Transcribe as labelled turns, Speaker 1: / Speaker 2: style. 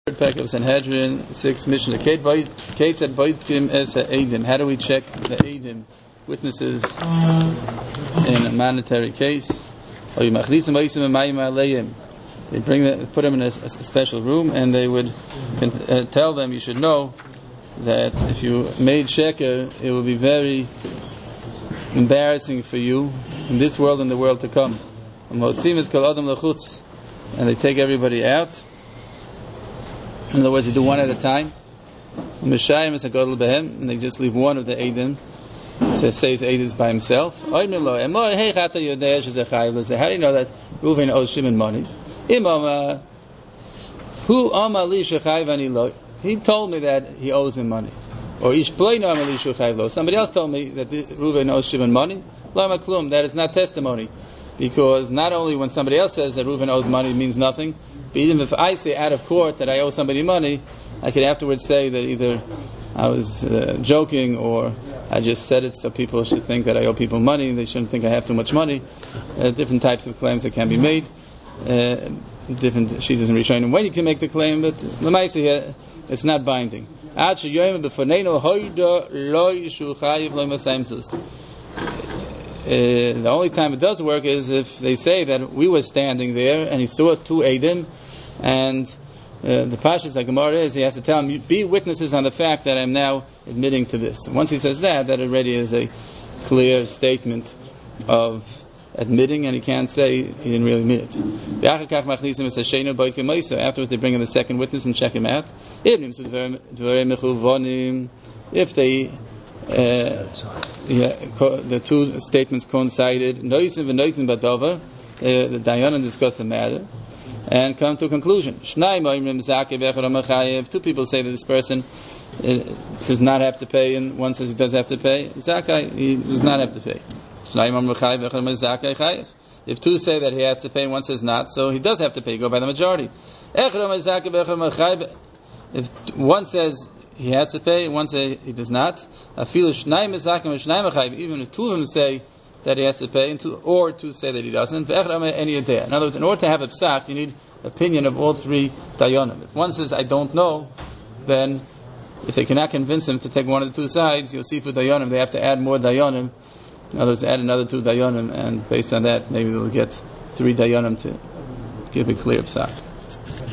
Speaker 1: Third pack of Sanhedrin, 6 Mishnah. Kate said, "Boizkim es ha'edim." How do we check the edim, witnesses in a monetary case? They put them in a special room, and they would tell them, "You should know that if you made sheker, it will be very embarrassing for you in this world and the world to come." And they take everybody out. In other words, they do one at a time. And they just leave one of the Eidim. Says Eidim is by himself. How do you know that Reuven owes Shimon money? He told me that he owes him money. Or somebody else told me that Reuven owes Shimon money. That is not testimony. Because not only when somebody else says that Reuven owes money, it means nothing, but even if I say out of court that I owe somebody money, I could afterwards say that either I was joking or I just said it so people should think that I owe people money. They shouldn't think I have too much money. Different types of claims that can be made. Different sheets and Rishonim when you can make the claim, but Lamaisa here, it's not binding. The only time it does work is if they say that we were standing there and he saw two Eidim, and the Pashas Gemara is he has to tell him, be witnesses on the fact that I'm now admitting to this. And once he says that already is a clear statement of admitting, and he can't say he didn't really mean it. Afterwards they bring in the second witness and check him out. If they the two statements coincided. The Dayanan discuss the matter and come to a conclusion. Two people say that this person does not have to pay, and one says he does have to pay. Zakai, he does not have to pay. If two say that he has to pay and one says not, so he does have to pay. Go by the majority. If one says he has to pay, and one says he does not, even if two of them say that he has to pay, or two say that he doesn't. In other words, in order to have a psak, you need opinion of all three dayanim. If one says I don't know, then if they cannot convince him to take one of the two sides, you'll see for dayanim they have to add more dayanim. In other words, add another two dayanim, and based on that, maybe they'll get three dayanim to give a clear psak.